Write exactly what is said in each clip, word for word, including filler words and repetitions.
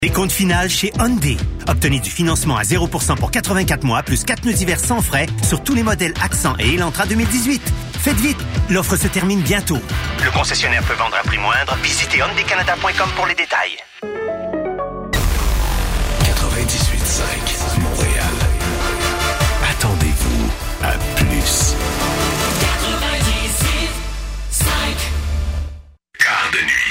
Les comptes finales chez Hyundai. Obtenez du financement à zéro pour cent pour quatre-vingt-quatre mois, plus quatre pneus d'hiver sans frais sur tous les modèles Accent et Elantra deux mille dix-huit. Faites vite, l'offre se termine bientôt. Le concessionnaire peut vendre à prix moindre. Visitez hyundai canada point com pour les détails. quatre-vingt-dix-huit cinq Montréal. Attendez-vous à plus. quatre-vingt-dix-huit cinq Quart de nuit.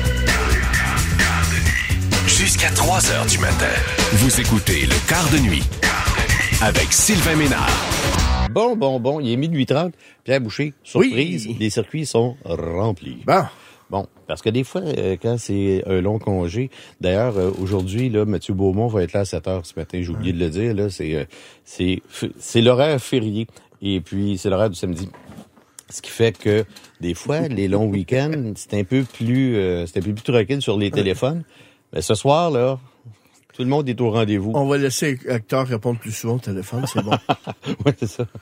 Jusqu'à trois heures du matin. Vous écoutez le Quart de nuit avec Sylvain Ménard. Bon, bon, bon, il est minuit trente. Pierre Boucher, surprise, Oui. les circuits sont remplis. Bon. Bon, parce que des fois, euh, quand c'est un long congé, d'ailleurs, euh, aujourd'hui, là, Mathieu Beaumont va être là à sept heures ce matin, j'ai oublié de le dire, là, c'est, euh, c'est, c'est l'horaire férié, et puis c'est l'horaire du samedi. Ce qui fait que, des fois, les longs week-ends, c'est un peu plus, euh, c'est un peu plus tranquille sur les téléphones. Mais ce soir, là, tout le monde est au rendez-vous. On va laisser Hector répondre plus souvent au téléphone, c'est bon. Oui, c'est ça.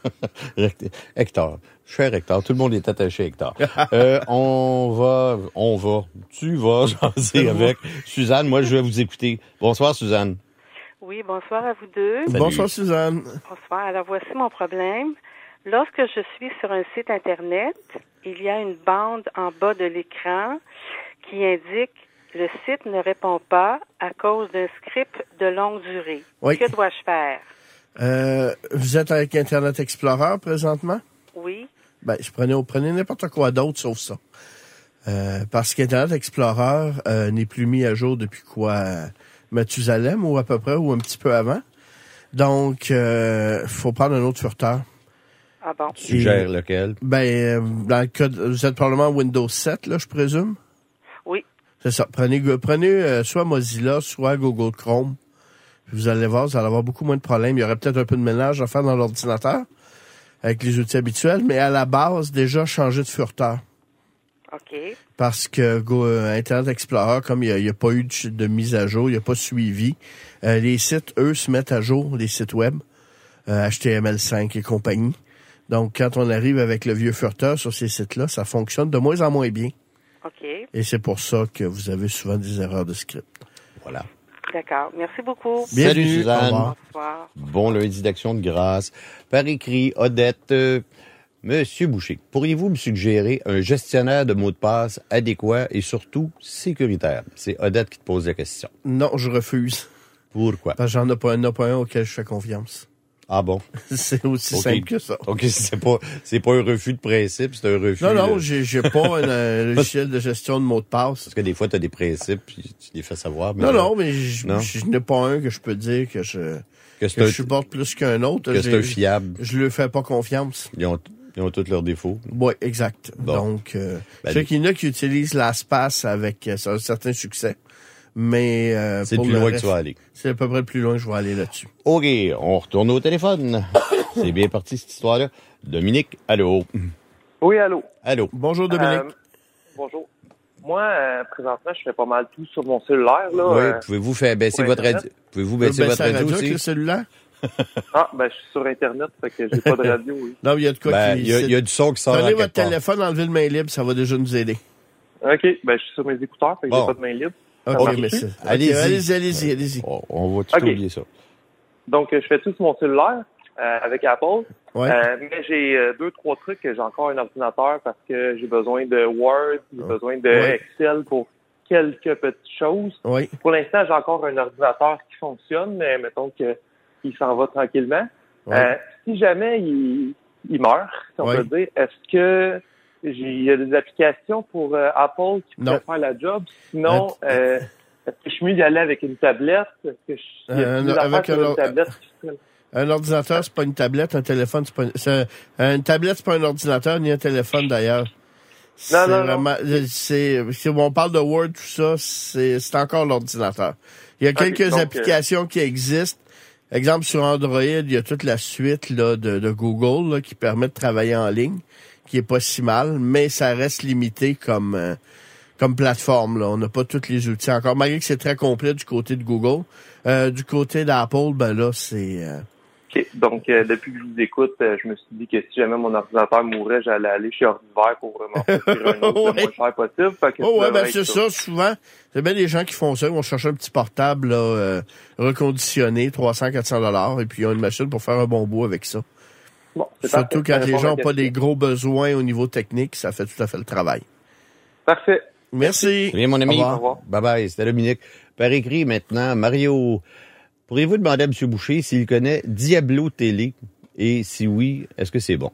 Hector. Cher Hector. Tout le monde est attaché à Hector. euh, on va, on va, tu vas jaser avec Suzanne. Moi, je vais vous écouter. Bonsoir, Suzanne. Oui, bonsoir à vous deux. Salut. Bonsoir, Suzanne. Bonsoir. Alors, voici mon problème. Lorsque je suis sur un site Internet, il y a une bande en bas de l'écran qui indique « Le site ne répond pas à cause d'un script de longue durée. Oui. Que dois-je faire? » Euh, vous êtes avec Internet Explorer présentement? Oui. Ben, je prenais, prenez n'importe quoi d'autre sauf ça. Euh, parce qu'Internet Explorer euh, n'est plus mis à jour depuis quoi? Euh, Mathusalem ou à peu près, ou un petit peu avant. Donc, euh, faut prendre un autre furteur. Ah bon? Tu suggères lequel? Ben, euh, dans le cas de, vous êtes probablement Windows sept, là, je présume? Oui. C'est ça. Prenez, prenez euh, soit Mozilla, soit Google Chrome. Vous allez voir, vous allez avoir beaucoup moins de problèmes. Il y aurait peut-être un peu de ménage à faire dans l'ordinateur avec les outils habituels, mais à la base, déjà changer de furteur. OK. Parce que Go, euh, Internet Explorer, comme il n'y a, a pas eu de, de mise à jour, il n'y a pas suivi, euh, les sites, eux, se mettent à jour, les sites web, euh, H T M L cinq et compagnie. Donc, quand on arrive avec le vieux furteur sur ces sites-là, ça fonctionne de moins en moins bien. OK. Et c'est pour ça que vous avez souvent des erreurs de script. Voilà. D'accord. Merci beaucoup. Salut, Bienvenue. Suzanne. Au revoir. Bonsoir. Bon lundi d'action de grâce. Par écrit, Odette, euh, Monsieur Boucher, pourriez-vous me suggérer un gestionnaire de mots de passe adéquat et surtout sécuritaire? C'est Odette qui te pose la question. Non, je refuse. Pourquoi? Parce que j'en ai pas un, pas un auquel je fais confiance. Ah bon? C'est aussi Ok. simple que ça. Donc, c'est pas, c'est pas un refus de principe, c'est un refus. Non, non, de- j'ai, j'ai pas un, un logiciel de gestion de mots de passe. Parce que des fois, tu as des principes, puis tu les fais savoir. Mais Non, là, non, mais je, Non. je, je n'ai pas un que je peux dire que je, que que c'est un, je supporte plus qu'un autre. que c'est J'ai- un fiable. Je lui fais pas confiance. Ils ont, ils ont tous leurs défauts. Oui, exact. Bon. Donc, euh, Ben, je sais qu'il y en a qui utilisent LastPass avec euh, un certain succès. Mais euh, C'est le pour plus le loin reste, que tu vas aller. c'est à peu près le plus loin que je vais aller là-dessus. OK, on retourne au téléphone. C'est bien parti, cette histoire-là. Dominique, allô? Oui, allô. Allô? Bonjour Dominique. Euh, bonjour. Moi, euh, présentement, je fais pas mal tout sur mon cellulaire. Là, Oui, euh, pouvez-vous faire baisser pour votre Internet. radio? Pouvez-vous Vous baisser baissez votre la radio radio avec aussi? le cellulaire? Ah, ben, je suis sur Internet, fait que j'ai pas de radio, oui. Non, il y a de quoi Ben, qui... il y, a- il y a du son qui sort Prenez à votre quelque part. téléphone, enlevez le main libre, ça va déjà nous aider. OK, ben, je suis sur mes écouteurs, fait que Bon. j'ai pas de main libre. Ça OK, marche mais plus? c'est... Allez-y. OK, allez-y, allez-y, allez-y. On, on va tout OK. oublier ça. Donc, euh, je fais tout sur mon cellulaire euh, avec Apple. Ouais. Euh, mais j'ai euh, deux, trois trucs que j'ai encore un ordinateur parce que j'ai besoin de Word, j'ai besoin de Ouais. Excel pour quelques petites choses. Oui. Pour l'instant, j'ai encore un ordinateur qui fonctionne, mais mettons que il s'en va tranquillement. Ouais. Euh, si jamais il, il meurt, si on Ouais. peut dire, est-ce que j'ai, il y a des applications pour euh, Apple qui Non. pourraient faire la job? Sinon, Att- euh, est-ce que je suis mieux d'y aller avec une tablette? Est-ce que je, il y a Euh, des non, affaires avec sur un- une tablette qui seraient- Un ordinateur, c'est pas une tablette. Un téléphone, c'est pas une... c'est un- une tablette, c'est pas un ordinateur, ni un téléphone, d'ailleurs. C'est Non, non, non. vraiment... C'est... Si on parle de Word, tout ça, c'est, c'est encore l'ordinateur. Il y a Ok, quelques donc, applications qui existent. Exemple, sur Android, il y a toute la suite là, de, de Google là, qui permet de travailler en ligne, qui est pas si mal, mais ça reste limité comme... euh, comme plateforme, là. On n'a pas tous les outils encore, malgré que c'est très complet du côté de Google. Euh, du côté d'Apple, ben là, c'est... euh, OK. Donc, euh, depuis que je vous écoute, euh, je me suis dit que si jamais mon ordinateur mourait, j'allais aller chez Ordivert pour vraiment faire un autre Ouais. le moins cher possible. Fait que Oh ouais, ben être c'est ça. Souvent, c'est bien des gens qui font ça, ils vont chercher un petit portable là, euh, reconditionné, trois cents à quatre cents dollars, et puis ils ont une machine pour faire un bon bout avec ça. Bon, c'est Surtout parfait. quand Ça les répond à gens n'ont ma pas des question. gros besoins au niveau technique, ça fait tout à fait le travail. Parfait. Merci. C'est bien, mon ami. Au revoir. Au revoir. Bye bye. C'était Dominique. Par écrit, maintenant, Mario, pourriez-vous demander à M. Boucher s'il connaît Diablo Télé? Et si oui, est-ce que c'est bon?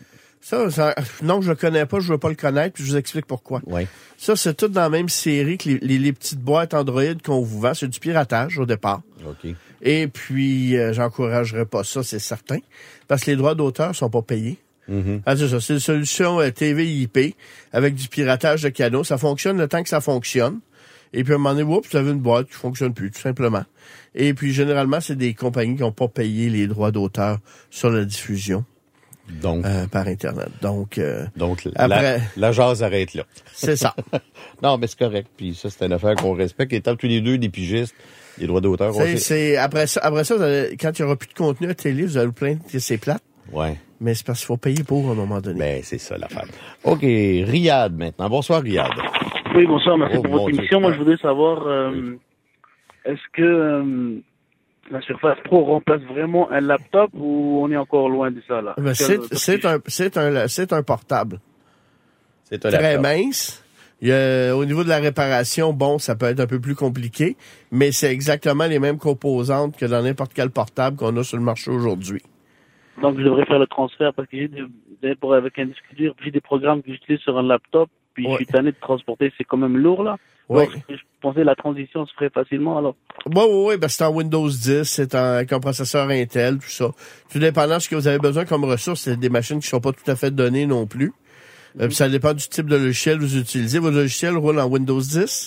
Ça, ça, non, je le connais pas, je veux pas le connaître, puis je vous explique pourquoi. Oui. Ça, c'est tout dans la même série que les, les, les petites boîtes Android qu'on vous vend. C'est du piratage au départ. OK. Et puis, euh, j'encouragerais pas ça, c'est certain, parce que les droits d'auteur sont pas payés. Mm-hmm. Ah, c'est ça, c'est une solution euh, T V I P avec du piratage de canaux. Ça fonctionne le temps que ça fonctionne. Et puis, à un moment donné, oups, vous avez une boîte qui fonctionne plus, tout simplement. Et puis, généralement, c'est des compagnies qui n'ont pas payé les droits d'auteur sur la diffusion Donc, euh, par Internet. Donc, euh, donc après- la, la jase arrête là. c'est ça. Non, mais c'est correct. Puis ça, c'est une affaire qu'on respecte. Étant tous les deux des pigistes, les droits d'auteur, on C'est, sait. c'est, après ça, après ça vous allez- quand il n'y aura plus de contenu à télé, vous allez vous plaindre que c'est plate. Ouais. Mais c'est parce qu'il faut payer pour, à un moment donné. Ben, c'est ça l'affaire. OK. Riyad, maintenant. Bonsoir, Riyad. Oui, bonsoir, merci Oh, pour mon votre Dieu. émission. Moi, je voudrais savoir, euh, est-ce que euh, la Surface Pro remplace vraiment un laptop ou on est encore loin de ça, là? Ben, Parce c'est, que- c'est un, c'est un, c'est un portable. C'est un Très laptop. mince. Il y a, au niveau de la réparation, bon, ça peut être un peu plus compliqué, mais c'est exactement les mêmes composantes que dans n'importe quel portable qu'on a sur le marché aujourd'hui. Donc, je devrais faire le transfert parce que j'ai des, des- pour, avec un disque dur, j'ai des programmes que j'utilise sur un laptop, puis Ouais. je suis tanné de transporter, c'est quand même lourd, là. Ouais. Donc, je pensais que la transition se ferait facilement, alors. Oui, oui, oui, ben c'est en Windows dix, c'est en, avec un processeur Intel, tout ça. Tout dépendant de ce que vous avez besoin comme ressources, c'est des machines qui sont pas tout à fait données non plus. Euh, puis ça dépend du type de logiciel que vous utilisez. Votre logiciel roule en Windows dix?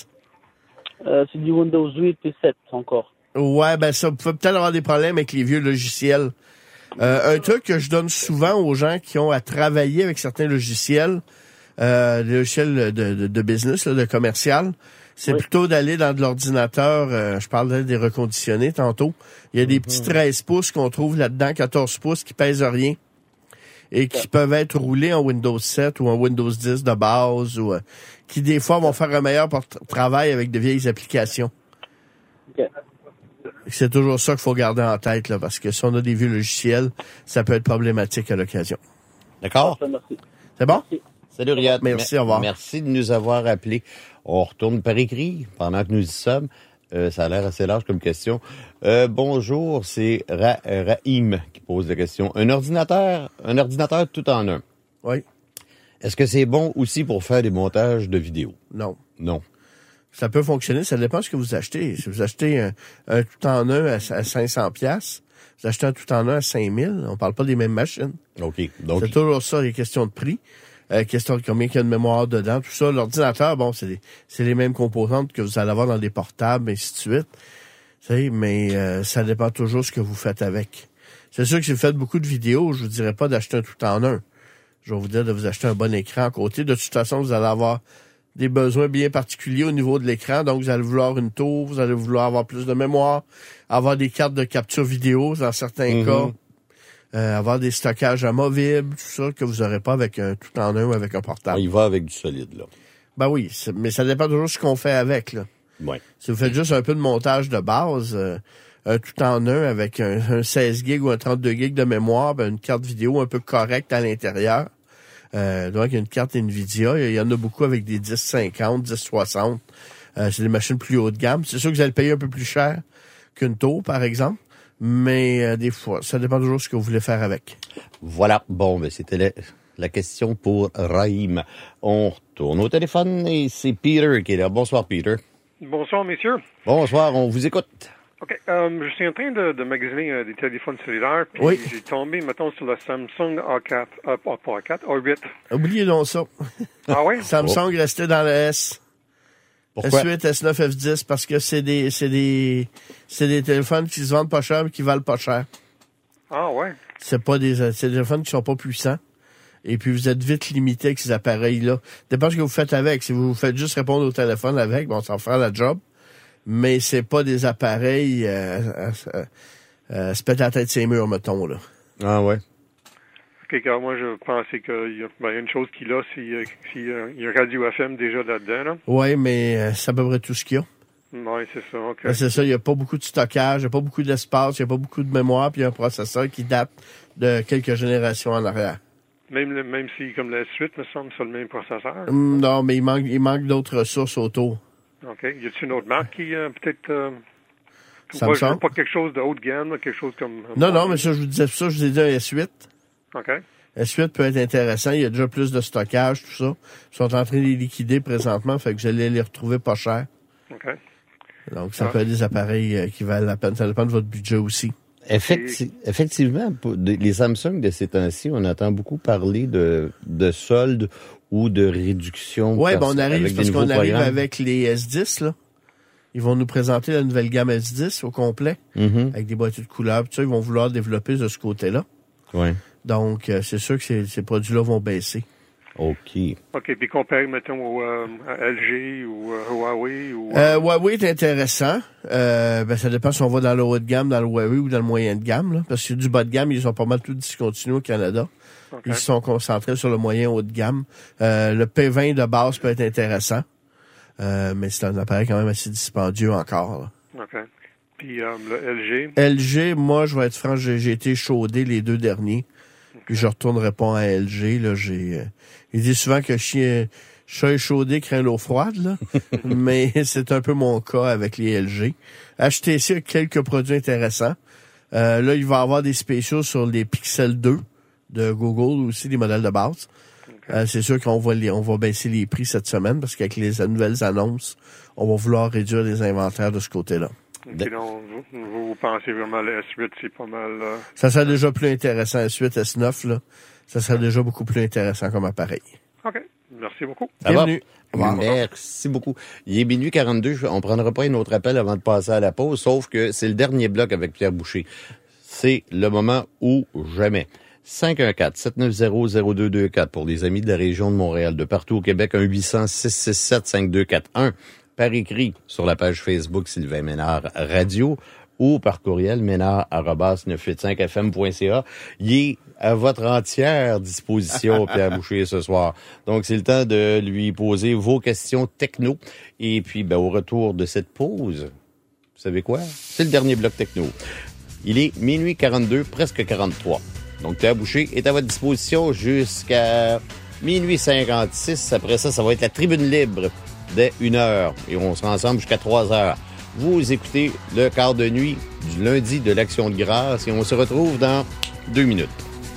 Euh, c'est du Windows huit et sept encore. Ouais, ben ça, vous pouvez peut-être avoir des problèmes avec les vieux logiciels. Euh, un truc que je donne souvent aux gens qui ont à travailler avec certains logiciels, euh, des logiciels de, de, de business, là, de commercial, c'est Oui. plutôt d'aller dans de l'ordinateur, euh, je parlais des reconditionnés tantôt, il y a des petits treize pouces qu'on trouve là-dedans, quatorze pouces qui pèsent rien et qui peuvent être roulés en Windows sept ou en Windows dix de base ou euh, qui des fois vont faire un meilleur por- travail avec de vieilles applications. Ok. C'est toujours ça qu'il faut garder en tête, là, parce que si on a des vieux logiciels, ça peut être problématique à l'occasion. D'accord? Merci. C'est bon? Salut, Riyad. Merci, Mer- au revoir. Merci de nous avoir appelés. On retourne par écrit pendant que nous y sommes. Euh, ça a l'air assez large comme question. Euh, bonjour, c'est Ra- Raïm qui pose la question. Un ordinateur, un ordinateur tout en un. Oui. Est-ce que c'est bon aussi pour faire des montages de vidéos? Non. Non. Ça peut fonctionner, ça dépend de ce que vous achetez. Si vous achetez un, un tout en un à, à cinq cents piastres, vous achetez un tout en un à cinq mille, on parle pas des mêmes machines. OK. Donc, C'est toujours ça, les questions de prix, euh, question de combien il y a de mémoire dedans, tout ça. L'ordinateur, bon, c'est les, c'est les mêmes composantes que vous allez avoir dans des portables, ainsi de suite. Vous savez, mais euh, ça dépend toujours de ce que vous faites avec. C'est sûr que si vous faites beaucoup de vidéos, je vous dirais pas d'acheter un tout en un. Je vais vous dire de vous acheter un bon écran à côté. De toute façon, vous allez avoir des besoins bien particuliers au niveau de l'écran. Donc, vous allez vouloir une tour, vous allez vouloir avoir plus de mémoire, avoir des cartes de capture vidéo dans certains Mhm. cas, euh, avoir des stockages amovibles, tout ça, que vous n'aurez pas avec un tout en un ou avec un portable. il va avec du solide, là. Ben oui, c'est- mais ça dépend toujours de ce qu'on fait avec, là. Ouais. Si vous faites juste un peu de montage de base, euh, un tout en un avec un, un seize gigs ou un trente-deux gigs de mémoire, ben une carte vidéo un peu correcte à l'intérieur. Euh, donc, il y a une carte Nvidia. Il y en a beaucoup avec des dix cinquante, dix soixante. Euh, c'est des machines plus haut de gamme. C'est sûr que vous allez payer un peu plus cher qu'une tour, par exemple. Mais euh, des fois, ça dépend toujours de ce que vous voulez faire avec. Voilà. Bon, ben, c'était la, la question pour Raïm. On retourne au téléphone et c'est Peter qui est là. Bonsoir, Peter. Bonsoir, messieurs. Bonsoir, on vous écoute. OK. Euh, je suis en train de, de magasiner euh, des téléphones cellulaires, puis Oui. j'ai tombé, mettons, sur le Samsung A quatre, euh, pas A quatre, A huit. Oubliez donc ça. Ah oui? Samsung restait dans le S. Pourquoi? S huit, S neuf, F dix, parce que c'est des, c'est des, c'est des téléphones qui se vendent pas cher mais qui valent pas cher. Ah ouais? C'est pas des, c'est des téléphones qui sont pas puissants. Et puis, vous êtes vite limité avec ces appareils-là. Dépend de ce que vous faites avec. Si vous faites juste répondre au téléphone avec, bon, ça va faire la job. Mais c'est pas des appareils, euh, euh, euh, se pète la tête ses murs, mettons, là. Ah ouais. OK, car moi, je pensais qu'il y a ben, une chose qu'il a, c'est qu'il euh, y a Radio F M déjà là-dedans, là. Oui, mais euh, c'est à peu près tout ce qu'il y a. Oui, c'est ça, OK. Ben, c'est ça, il n'y a pas beaucoup de stockage, il n'y a pas beaucoup d'espace, il n'y a pas beaucoup de mémoire, puis il y a un processeur qui date de quelques générations en arrière. Même, même si, comme la suite, me semble, c'est le même processeur. Mm, non, mais il manque, il manque d'autres ressources autour. OK. Y a-t-il une autre marque qui, euh, peut-être... Euh, Samsung? Pas, pas quelque chose de haut de gamme, quelque chose comme... Euh, non, non, mais ça, je vous disais ça, je vous ai dit un S huit. OK. S huit peut être intéressant, il y a déjà plus de stockage, tout ça. Ils sont en train de les liquider présentement, fait que vous allez les retrouver pas cher. OK. Donc, ça ah. peut être des appareils euh, qui valent la peine. Ça dépend de votre budget aussi. Effecti- effectivement, pour les Samsung de ces temps-ci, on entend beaucoup parler de, de soldes ou de réduction. Oui, pers- ben on arrive, parce qu'on arrive programmes. avec les S dix, là. Ils vont nous présenter la nouvelle gamme S dix au complet, Mm-hmm. avec des boîtiers de couleurs. Tout ça, ils vont vouloir développer de ce côté-là. Oui. Donc, euh, c'est sûr que ces, ces produits-là vont baisser. OK. OK, puis comparé, mettons, au euh, à L G ou euh, Huawei ou... Euh, Huawei est intéressant. Euh, ben, ça dépend si on va dans le haut de gamme, dans le Huawei ou dans le moyen de gamme. Là, parce que du bas de gamme, ils ont pas mal tout discontinué au Canada. Okay. Ils se sont concentrés sur le moyen haut de gamme. Euh, le P vingt de base peut être intéressant. Euh, mais c'est un appareil quand même assez dispendieux encore. Là. OK. Puis euh, le L G? L G, moi, je vais être franc, j'ai, j'ai été chaudé les deux derniers. Okay. Puis je retournerai pas à L G. Là, j'ai, euh, il dit souvent que chien, chat échaudé craint l'eau froide, là. Mais c'est un peu mon cas avec les L G. H T C a quelques produits intéressants. Euh, là, il va y avoir des spéciaux sur les Pixel deux de Google, aussi des modèles de base. Okay. Euh, c'est sûr qu'on va les, on va baisser les prix cette semaine parce qu'avec les nouvelles annonces, on va vouloir réduire les inventaires de ce côté-là. Okay, donc, vous, vous pensez vraiment le S huit, c'est pas mal... Euh... Ça serait déjà plus intéressant, S huit, S neuf, là. Ça serait déjà beaucoup plus intéressant comme appareil. OK. Merci beaucoup. Bienvenue. Merci beaucoup. Il est minuit quarante-deux. On prendra pas un autre appel avant de passer à la pause, sauf que c'est le dernier bloc avec Pierre Boucher. C'est le moment ou jamais. cinq un quatre, sept neuf zéro, zéro deux deux quatre pour les amis de la région de Montréal, de partout au Québec, un huit cents, six six sept, cinq deux quatre un. Par écrit sur la page Facebook Sylvain Ménard Radio ou par courriel ménard arobase neuf cent quatre-vingt-cinq f m point c a. Il est à votre entière disposition, Pierre Boucher, ce soir. Donc, c'est le temps de lui poser vos questions techno. Et puis, ben, au retour de cette pause, vous savez quoi? C'est le dernier bloc techno. Il est minuit quarante-deux, presque quarante-trois. Donc, Pierre Boucher est à votre disposition jusqu'à minuit cinquante-six. Après ça, ça va être la tribune libre dès une heure. Et on sera ensemble jusqu'à trois heures. Vous écoutez le quart de nuit du lundi de l'Action de grâce et on se retrouve dans deux minutes.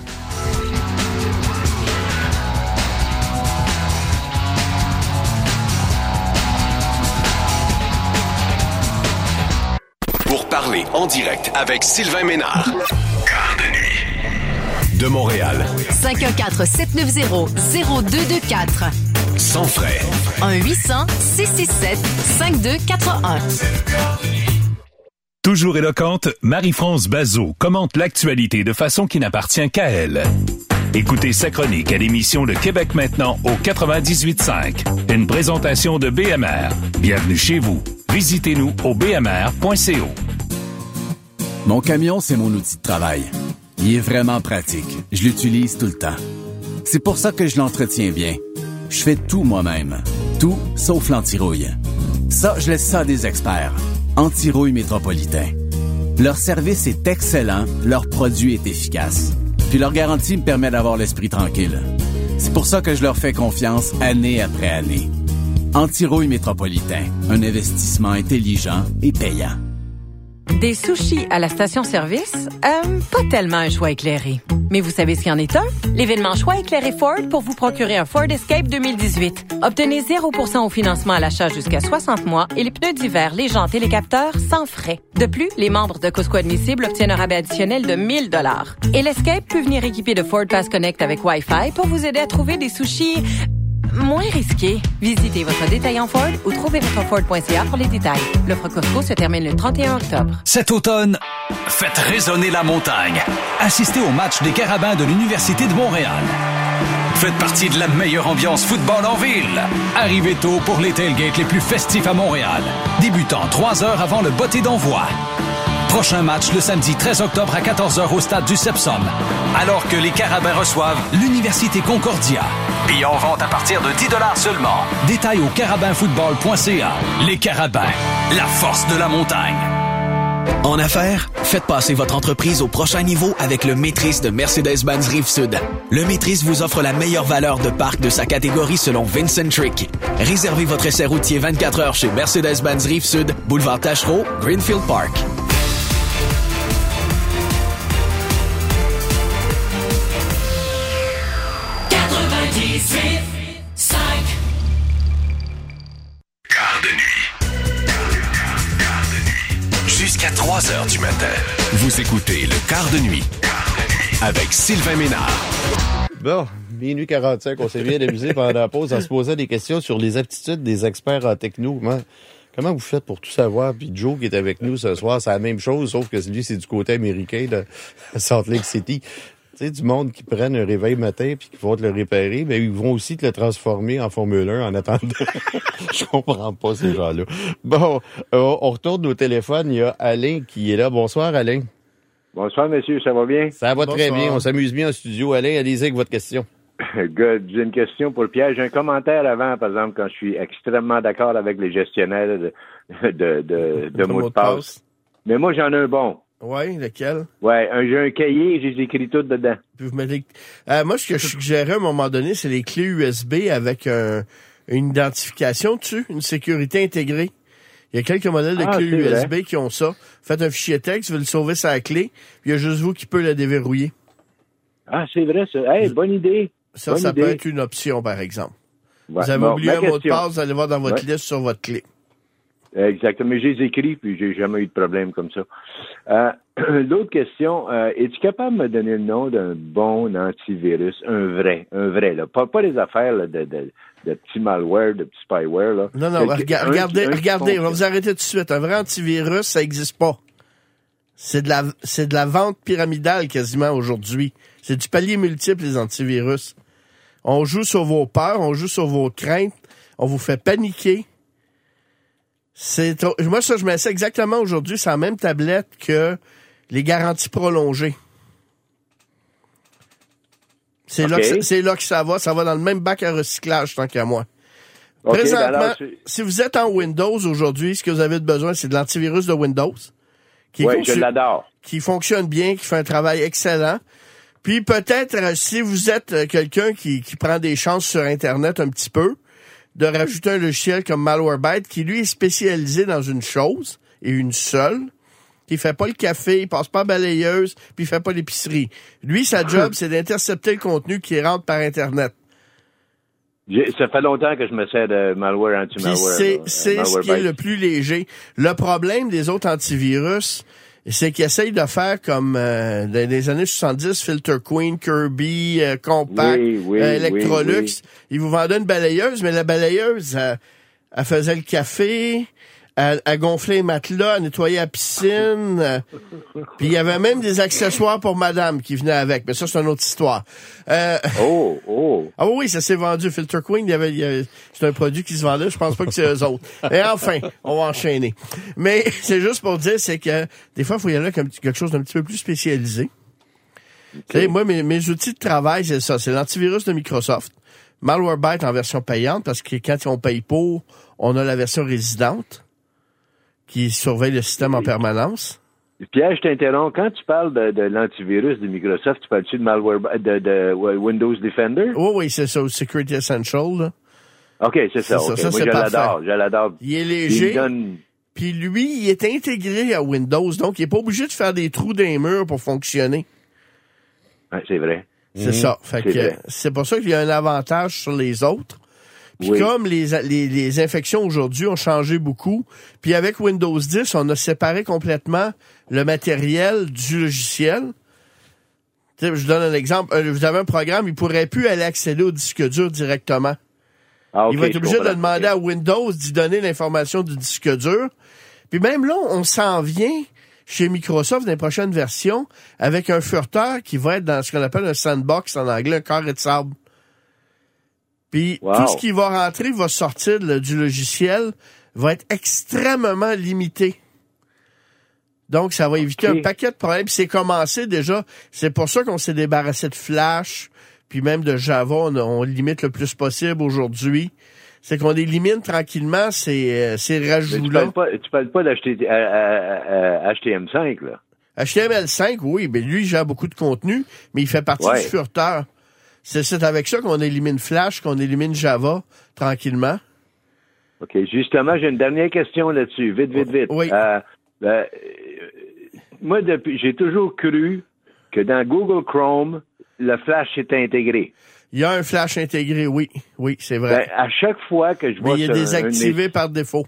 Pour parler en direct avec Sylvain Ménard. Quart de nuit. De Montréal. cinq un quatre, sept neuf zéro, zéro deux deux quatre. Sans frais. un huit cents, six six sept, cinq deux quatre un. Toujours éloquente, Marie-France Bazot commente l'actualité de façon qui n'appartient qu'à elle. Écoutez sa chronique à l'émission Le Québec maintenant au quatre-vingt-dix-huit cinq. Une présentation de B M R. Bienvenue chez vous. Visitez-nous au b m r point c o. Mon camion, c'est mon outil de travail. Il est vraiment pratique. Je l'utilise tout le temps. C'est pour ça que je l'entretiens bien. Je fais tout moi-même. Tout sauf l'antirouille. Ça, je laisse ça à des experts. Antirouille Métropolitain. Leur service est excellent, leur produit est efficace. Puis leur garantie me permet d'avoir l'esprit tranquille. C'est pour ça que je leur fais confiance année après année. Antirouille Métropolitain. Un investissement intelligent et payant. Des sushis à la station-service? Euh, pas tellement un choix éclairé. Mais vous savez ce qu'il en est un? L'événement Choix éclairé Ford pour vous procurer un Ford Escape deux mille dix-huit. Obtenez zéro pour cent au financement à l'achat jusqu'à soixante mois et les pneus d'hiver, les jantes et les capteurs sans frais. De plus, les membres de Costco admissibles obtiennent un rabais additionnel de mille dollars. Et l'Escape peut venir équipé de Ford Pass Connect avec Wi-Fi pour vous aider à trouver des sushis moins risqués. Visitez votre détaillant Ford ou trouvez votre Ford point c a pour les détails. L'offre Costco se termine le trente et un octobre. Cet automne, faites résonner la montagne. Assistez au match des Carabins de l'Université de Montréal. Faites partie de la meilleure ambiance football en ville. Arrivez tôt pour les tailgates les plus festifs à Montréal, débutant trois heures avant le botté d'envoi. Prochain match le samedi treize octobre à quatorze heures au stade du Sepsum. Alors que les Carabins reçoivent l'Université Concordia. Billets en vente à partir de dix dollars seulement. Détails au carabin football point c a. Les Carabins, la force de la montagne. En affaires, faites passer votre entreprise au prochain niveau avec le Maîtrise de Mercedes-Benz Rive-Sud. Le Maîtrise vous offre la meilleure valeur de parc de sa catégorie selon Vincent Trick. Réservez votre essai routier vingt-quatre heures chez Mercedes-Benz Rive-Sud, boulevard Tachereau, Greenfield Park. quatre-vingt-dix-huit cinq Quart de nuit. Jusqu'à trois heures du matin. Vous écoutez le Quart de nuit avec Sylvain Ménard. Bon, minuit quarante-cinq, on s'est bien amusé pendant la pause en se posant des questions sur les aptitudes des experts en techno. Comment, comment vous faites pour tout savoir? Puis Joe qui est avec nous ce soir, c'est la même chose, sauf que lui, c'est du côté américain de Salt Lake City. Tu sais, du monde qui prennent un réveil matin puis qui vont te le réparer, mais ils vont aussi te le transformer en Formule un en attendant. Je comprends pas ces gens-là. Bon, euh, on retourne au téléphone. Il y a Alain qui est là. Bonsoir, Alain. Bonsoir, monsieur. Ça va bien? Ça va Bonsoir. très bien. On s'amuse bien en studio. Alain, allez-y avec votre question. Good. J'ai une question pour le Pierre. J'ai un commentaire avant, par exemple, quand je suis extrêmement d'accord avec les gestionnaires de, de, de, de mots de passe. Mais moi, j'en ai un bon. Oui, lequel? Ouais, un, j'ai un cahier, j'ai écrit tout dedans. Puis vous mettez... euh, moi, ce que je suggérais à un moment donné, c'est les clés U S B avec un, une identification dessus, une sécurité intégrée. Il y a quelques modèles de ah, clés U S B vrai. qui ont ça. Faites un fichier texte, vous le sauvez sa clé, puis il y a juste vous qui peut la déverrouiller. Ah, c'est vrai, ça. Hey, bonne idée. Ça, bonne ça idée. peut être une option, par exemple. Ouais. Vous avez bon, oublié un question. mot de passe, vous allez voir dans votre ouais. liste sur votre clé. Exactement. Mais j'ai écrit, puis j'ai jamais eu de problème comme ça. Euh, l'autre question, euh, es-tu capable de me donner le nom d'un bon antivirus? Un vrai, un vrai, là. Pas, pas les affaires là, de, de, de petits malware, de petits spyware, là. Non, non, Quel, rega- un, regardez, un regardez, on va vous arrêter tout de suite. Un vrai antivirus, ça n'existe pas. C'est de la, c'est de la vente pyramidale quasiment aujourd'hui. C'est du palier multiple, les antivirus. On joue sur vos peurs, on joue sur vos craintes, on vous fait paniquer. C'est trop... Moi, ça, je mets ça exactement aujourd'hui, c'est la même tablette que les garanties prolongées. C'est, okay. là, que ça, c'est là que ça va. Ça va dans le même bac à recyclage, tant qu'à moi. Okay, présentement, alors, si vous êtes en Windows aujourd'hui, ce que vous avez besoin, c'est de l'antivirus de Windows. Oui, conçu, je l'adore. Qui fonctionne bien, qui fait un travail excellent. Puis peut-être, si vous êtes quelqu'un qui, qui prend des chances sur Internet un petit peu, de rajouter un logiciel comme Malwarebytes qui, lui, est spécialisé dans une chose et une seule. Il fait pas le café, il passe pas balayeuse, puis il fait pas l'épicerie. Lui, sa job, c'est d'intercepter le contenu qui rentre par Internet. J'ai, ça fait longtemps que je me sers de malware anti-malware. Puis c'est, là, c'est malware ce qui est byte. le plus léger. Le problème des autres antivirus, c'est qu'ils essayent de faire comme euh, dans les années soixante-dix, Filter Queen, Kirby, euh, Compact, oui, oui, euh, Electrolux. Oui, oui. Ils vous vendaient une balayeuse, mais la balayeuse, elle, elle faisait le café, elle, elle gonflait les matelas, elle nettoyait la piscine. Euh, puis il y avait même des accessoires pour madame qui venaient avec. Mais ça, c'est une autre histoire. Euh, oh, oh. Ah oui, ça s'est vendu. Filter Queen, il y avait, il y avait, c'est un produit qui se vendait. Je pense pas que c'est eux autres. Mais enfin, on va enchaîner. Mais c'est juste pour dire, c'est que des fois, il faut y aller avec quelque chose d'un petit peu plus spécialisé. Okay. Moi, mes, mes outils de travail, c'est ça. C'est l'antivirus de Microsoft. Malwarebytes en version payante, parce que quand on paye pour, on a la version résidente qui surveille le système en permanence. Pierre, je t'interromps. Quand tu parles de, de l'antivirus de Microsoft, tu parles-tu de malware, de, de Windows Defender? Oui, oui, c'est ça, Security Essential, là. OK, c'est ça. C'est okay. ça, Moi, c'est je parfait. l'adore, je l'adore. Il est léger. Il donne... Puis lui, il est intégré à Windows, donc il est pas obligé de faire des trous dans les murs pour fonctionner. Ouais, c'est vrai. C'est mmh. ça. Fait c'est que vrai. c'est pour ça qu'il y a un avantage sur les autres. Puis oui. comme les, les, les infections aujourd'hui ont changé beaucoup, puis avec Windows dix, on a séparé complètement le matériel du logiciel. T'sais, je vous donne un exemple. Vous avez un programme, il pourrait plus aller accéder au disque dur directement. Ah, okay, il va être obligé de demander okay. à Windows d'y donner l'information du disque dur. Puis même là, on s'en vient chez Microsoft dans les prochaines versions avec un furteur qui va être dans ce qu'on appelle un sandbox en anglais, un carré de sable. Puis wow. tout ce qui va rentrer va sortir le, du logiciel va être extrêmement limité. Donc, ça va éviter okay. un paquet de problèmes. Puis c'est commencé déjà. C'est pour ça qu'on s'est débarrassé de Flash, puis même de Java, on, on limite le plus possible aujourd'hui. C'est qu'on élimine tranquillement ces, ces rajouts-là. Tu parles pas, tu parles pas d'H T M cinq, là? H T M L cinq, oui, mais lui, il gère beaucoup de contenu, mais il fait partie ouais. du furteur. C'est, c'est avec ça qu'on élimine Flash, qu'on élimine Java, tranquillement. OK. Justement, j'ai une dernière question là-dessus. Vite, vite, vite. Oui. Euh, euh, moi, depuis, j'ai toujours cru que dans Google Chrome, le Flash est intégré. Il y a un Flash intégré, oui. Oui, c'est vrai. Ben, à chaque fois que je vois... Mais il est désactivé un... par défaut.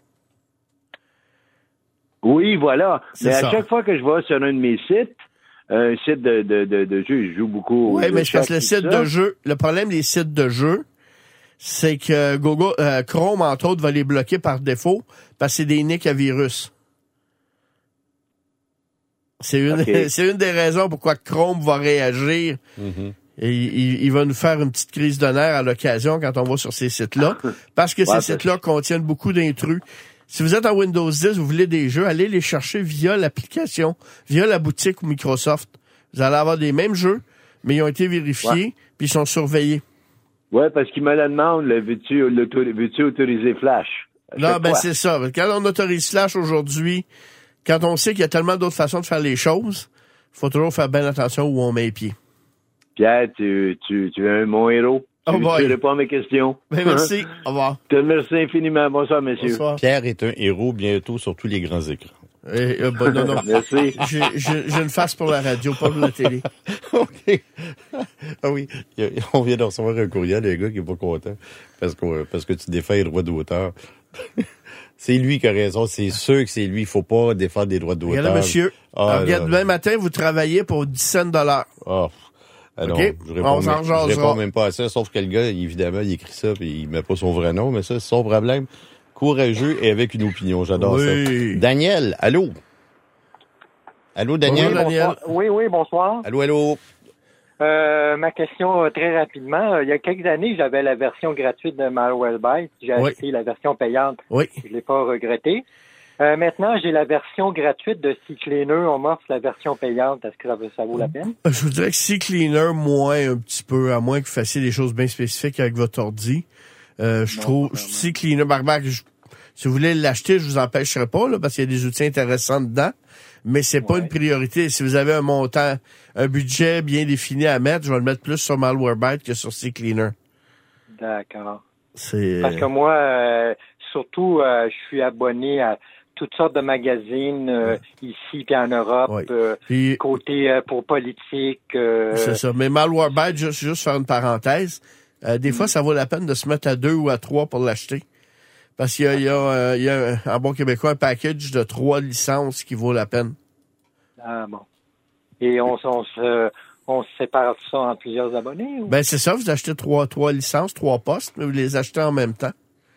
Oui, voilà. C'est mais ça. à chaque fois que je vais sur un de mes sites, un site de, de, de, de jeu, je joue beaucoup... Oui, mais c'est parce que le tout site ça. de jeu, le problème des sites de jeu, c'est que Google, euh, Chrome, entre autres, va les bloquer par défaut parce que c'est des nicks à virus. C'est une, okay. c'est une des raisons pourquoi Chrome va réagir. Mm-hmm. Et il, il va nous faire une petite crise de nerfs à l'occasion quand on va sur ces sites-là. Parce que ouais, ces sites-là contiennent beaucoup d'intrus. Si vous êtes en Windows dix, vous voulez des jeux, allez les chercher via l'application, via la boutique ou Microsoft. Vous allez avoir des mêmes jeux, mais ils ont été vérifiés, ouais. puis ils sont surveillés. Oui, parce qu'il me le demande, là, veux-tu, veux-tu autoriser Flash? Non, ben c'est ça. Quand on autorise Flash aujourd'hui, quand on sait qu'il y a tellement d'autres façons de faire les choses, il faut toujours faire bien attention où on met les pieds. Pierre, tu, tu, tu es mon héros. Oh tu, boy. tu réponds à mes questions. Ben merci. Au revoir. Je te remercie infiniment. Bonsoir, messieurs. Bonsoir. Pierre est un héros bientôt sur tous les grands écrans. Eh, euh, bon, non, non. Merci. J'ai, j'ai, j'ai une face pour la radio, pas pour la télé. OK. Ah oui. On vient de recevoir un courriel, un gars qui est pas content parce que, parce que tu défends les droits d'auteur. C'est lui qui a raison. C'est sûr que c'est lui. Il faut pas défendre des droits d'auteur. Regardez, monsieur. Ah, regarde, là, demain matin, vous travaillez pour dix cents dollars. Ah. Ah non, okay. je réponds, on s'en même, je réponds jasera. même pas à ça, sauf que le gars, évidemment, il écrit ça puis il met pas son vrai nom, mais ça, c'est son problème. Courageux et avec une opinion. J'adore oui. ça. Daniel, allô? Allô, Daniel? Bonjour, Daniel. Oui, oui, bonsoir. Allô, allô? Euh, ma question, euh, très rapidement. Euh, il y a quelques années, j'avais la version gratuite de Malwarebytes. J'ai oui. acheté la version payante. Oui. Je l'ai pas regretté. Euh, maintenant, j'ai la version gratuite de CCleaner. On m'offre la version payante. Est-ce que ça, ça vaut la peine? Je vous dirais que CCleaner, moins un petit peu, à moins que vous fassiez des choses bien spécifiques avec votre ordi. Euh, je non, trouve CCleaner, barbac, je, si vous voulez l'acheter, je vous empêcherai pas, là, parce qu'il y a des outils intéressants dedans. Mais c'est pas ouais. une priorité. Si vous avez un montant, un budget bien défini à mettre, je vais le mettre plus sur Malwarebytes que sur CCleaner. D'accord. C'est... Parce que moi, euh, surtout, euh, je suis abonné à toutes sortes de magazines euh, ouais. ici puis en Europe, ouais. euh, puis, côté euh, pour politique. Euh... C'est ça. Mais Malwarebytes, juste, juste faire une parenthèse, euh, des mm. fois, ça vaut la peine de se mettre à deux ou à trois pour l'acheter. Parce qu'il y a, il y a, euh, il y a un, en bon québécois, un package de trois licences qui vaut la peine. Ah bon. Et on, on, se, on se sépare ça en plusieurs abonnés? Ou? Ben c'est ça, vous achetez trois, trois licences, trois postes, mais vous les achetez en même temps.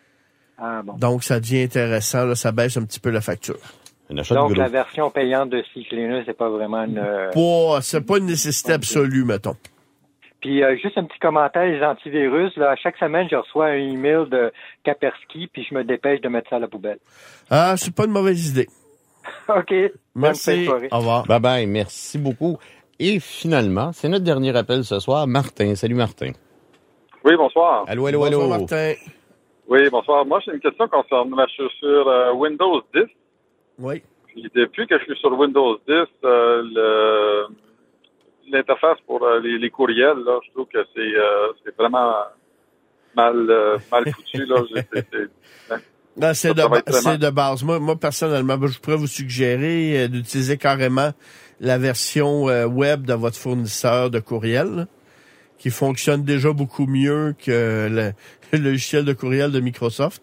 Ah bon. Donc, ça devient intéressant, là, ça baisse un petit peu la facture. Donc, la version payante de CCleaner, c'est pas vraiment une... Pas, c'est pas une nécessité absolue, mettons. Puis, euh, juste un petit commentaire, les antivirus, là, à chaque semaine, je reçois un email de Kaspersky, puis je me dépêche de mettre ça à la poubelle. Ah, c'est pas une mauvaise idée. OK. Merci. Au revoir. Bye bye. Merci beaucoup. Et finalement, c'est notre dernier appel ce soir. Martin. Salut, Martin. Oui, bonsoir. Allô, allô, allô. Bonsoir, Martin. Oui, bonsoir. Moi, j'ai une question concernant, je suis sur euh, Windows dix. Oui. Puis depuis que je suis sur Windows dix, euh, le, l'interface pour euh, les, les courriels, là, je trouve que c'est, euh, c'est vraiment mal, euh, mal foutu. Là. C'est, c'est, c'est, non, c'est, de, ba- c'est de base. Moi, moi, personnellement, je pourrais vous suggérer euh, d'utiliser carrément la version euh, web de votre fournisseur de courriel, là, qui fonctionne déjà beaucoup mieux que le, le logiciel de courriel de Microsoft.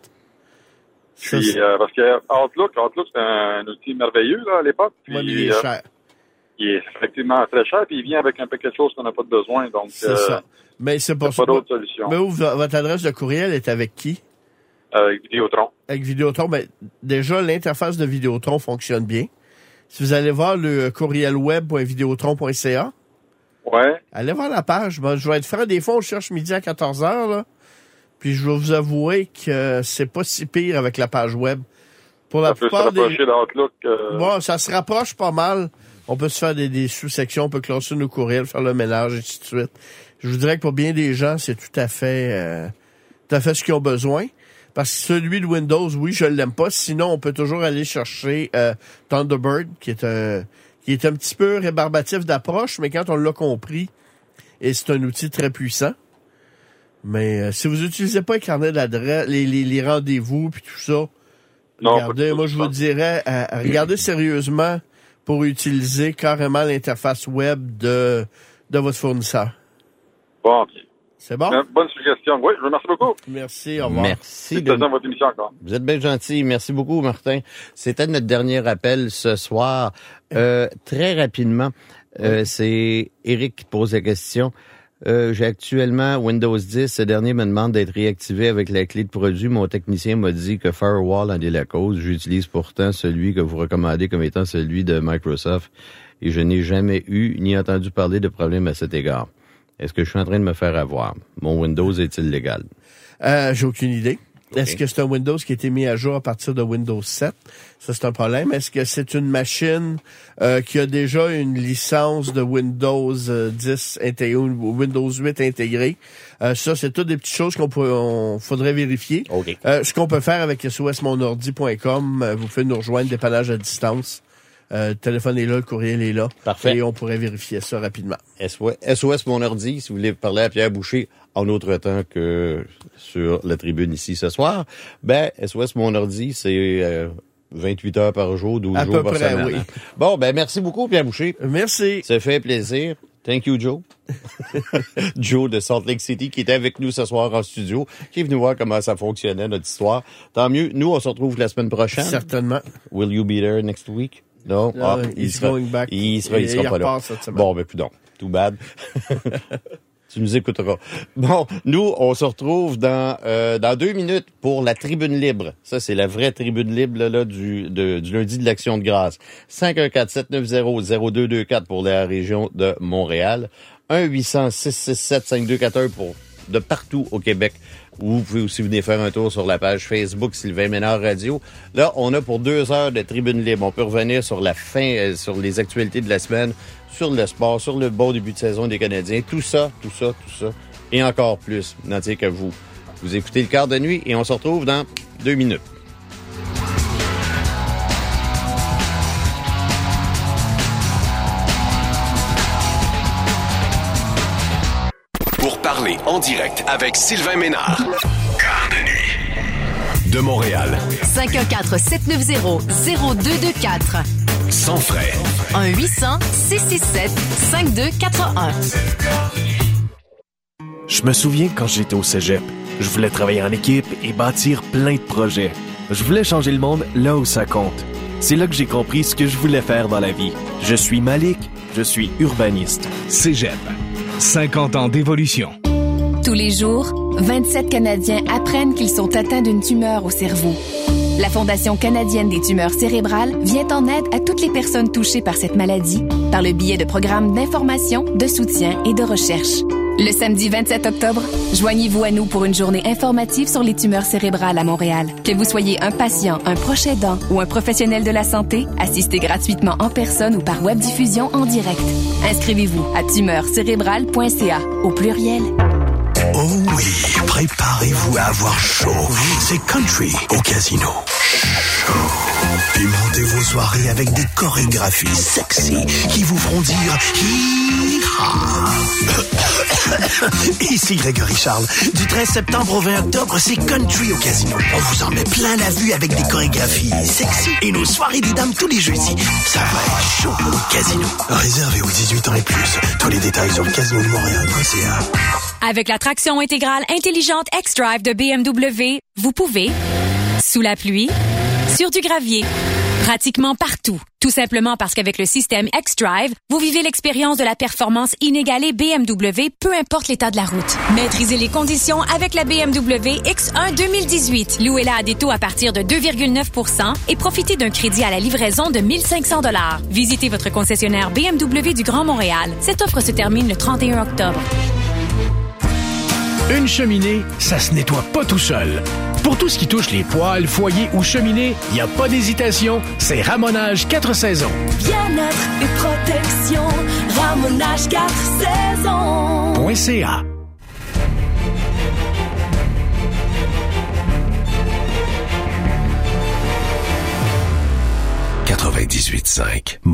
Ça, puis, euh, parce que Outlook, Outlook, c'est un, un outil merveilleux là, à l'époque. Puis, ouais, mais il est euh, cher. Il est effectivement très cher, puis il vient avec un paquet de choses qu'on n'a pas de besoin. Donc, c'est euh, ça. Mais c'est pas, pas d'autre solution. Mais où, votre adresse de courriel est avec qui? Avec Vidéotron. Avec Vidéotron, ben, déjà, l'interface de Vidéotron fonctionne bien. Si vous allez voir le courriel web point vidéotron point c a, ouais. allez voir la page. Bon, je vais être franc, des fois, on cherche midi à quatorze heures, là. Puis je vais vous avouer que c'est pas si pire avec la page web. pour la ça plupart peut se rapprocher des... d'Outlook. Euh... Bon, ça se rapproche pas mal. On peut se faire des, des sous-sections, on peut classer nos courriels, faire le ménage, et ainsi de suite. Je vous dirais que pour bien des gens, c'est tout à fait, euh, tout à fait ce qu'ils ont besoin. Parce que celui de Windows, oui, je l'aime pas. Sinon, on peut toujours aller chercher euh, Thunderbird, qui est un, qui est un petit peu rébarbatif d'approche, mais quand on l'a compris, et c'est un outil très puissant. Mais euh, si vous utilisez pas les carnets d'adresse, les, les, les rendez-vous, puis tout ça, non, regardez, moi je vous dirais, euh, regardez sérieusement pour utiliser carrément l'interface web de, de votre fournisseur. Bon, OK. C'est bon? Bonne suggestion. Oui, je vous remercie beaucoup. Merci, au revoir. Merci. De... votre émission encore. Vous êtes bien gentil. Merci beaucoup, Martin. C'était notre dernier appel ce soir. Euh, très rapidement, euh, oui. C'est Eric qui pose la question. Euh, j'ai actuellement Windows dix. Ce dernier me demande d'être réactivé avec la clé de produit. Mon technicien m'a dit que Firewall en est la cause. J'utilise pourtant celui que vous recommandez comme étant celui de Microsoft et je n'ai jamais eu ni entendu parler de problème à cet égard. Est-ce que je suis en train de me faire avoir? Mon Windows est-il légal? Euh, j'ai aucune idée. Okay. Est-ce que c'est un Windows qui a été mis à jour à partir de Windows sept? Ça, c'est un problème. Est-ce que c'est une machine euh, qui a déjà une licence de Windows dix intégrée ou Windows huit intégrée? Euh, ça, c'est toutes des petites choses qu'on peut, on faudrait vérifier. Okay. Euh, ce qu'on peut faire avec S O S mon ordi point com, euh, vous pouvez nous rejoindre, dépannage à distance. Euh, le téléphone est là, le courriel est là. Parfait. Et on pourrait vérifier ça rapidement. S O S mon ordi, si vous voulez parler à Pierre Boucher en autre temps que sur la tribune ici ce soir, ben S O S mon ordi, c'est euh, vingt-huit heures par jour, douze à jours peu par près, semaine. Oui. Bon, ben merci beaucoup Pierre Boucher. Merci. Ça fait plaisir. Thank you, Joe. Joe de Salt Lake City qui était avec nous ce soir en studio, qui est venu voir comment ça fonctionnait, notre histoire. Tant mieux. Nous, on se retrouve la semaine prochaine. Certainement. Will you be there next week? Non, no, ah, il sera, going back. il sera, il sera il pas là. Bon, ben, pardon. Too bad. Tu nous écouteras. Bon, nous, on se retrouve dans euh, dans deux minutes pour la tribune libre. Ça, c'est la vraie tribune libre là, là du, de, du lundi de l'Action de grâce. cinq un quatre sept neuf zéro zéro deux deux quatre pour la région de Montréal. un huit cents six six sept cinq deux quatre un pour de partout au Québec. Vous pouvez aussi venir faire un tour sur la page Facebook Sylvain Ménard Radio. Là, on a pour deux heures de tribune libre. On peut revenir sur la fin, euh, sur les actualités de la semaine, sur le sport, sur le bon début de saison des Canadiens. Tout ça, tout ça, tout ça. Et encore plus. N'en tient qu'à vous. Vous écoutez le quart de nuit et on se retrouve dans deux minutes. Pour parler en direct avec Sylvain Ménard. Quart de nuit. De Montréal. cinq un quatre sept neuf zéro zéro deux deux quatre. Sans frais. un huit cents six six sept cinq deux quatre un. Je me souviens quand j'étais au cégep. Je voulais travailler en équipe et bâtir plein de projets. Je voulais changer le monde là où ça compte. C'est là que j'ai compris ce que je voulais faire dans la vie. Je suis Malik, je suis urbaniste. Cégep. cinquante ans d'évolution. Tous les jours, vingt-sept Canadiens apprennent qu'ils sont atteints d'une tumeur au cerveau. La Fondation canadienne des tumeurs cérébrales vient en aide à toutes les personnes touchées par cette maladie par le biais de programmes d'information, de soutien et de recherche. Le samedi vingt-sept octobre, joignez-vous à nous pour une journée informative sur les tumeurs cérébrales à Montréal. Que vous soyez un patient, un proche aidant ou un professionnel de la santé, assistez gratuitement en personne ou par webdiffusion en direct. Inscrivez-vous à tumeur cérébrale point c a au pluriel. Oh oui, préparez-vous à avoir chaud. C'est country au casino. Chaud. Pimentez vos soirées avec des chorégraphies sexy qui vous feront dire hi-ha. Ici Grégory Charles. Du treize septembre au vingt octobre, c'est country au casino. On vous en met plein la vue avec des chorégraphies sexy et nos soirées des dames tous les jeudis. Ça va être chaud au casino. Réservé aux dix-huit ans et plus. Tous les détails sur le casino de Montréal point c a. Avec la traction intégrale intelligente X-Drive de B M W, vous pouvez, sous la pluie, sur du gravier, pratiquement partout. Tout simplement parce qu'avec le système X-Drive, vous vivez l'expérience de la performance inégalée B M W, peu importe l'état de la route. Maîtrisez les conditions avec la B M W X un deux mille dix-huit. Louez-la à des taux à partir de deux virgule neuf pour cent et profitez d'un crédit à la livraison de mille cinq cents dollars. Visitez votre concessionnaire B M W du Grand Montréal. Cette offre se termine le trente et un octobre. Une cheminée, ça se nettoie pas tout seul. Pour tout ce qui touche les poêles, foyers ou cheminées, il n'y a pas d'hésitation, c'est Ramonage quatre saisons. Bien-être et protection, Ramonage quatre saisons. .ca quatre-vingt-dix-huit cinq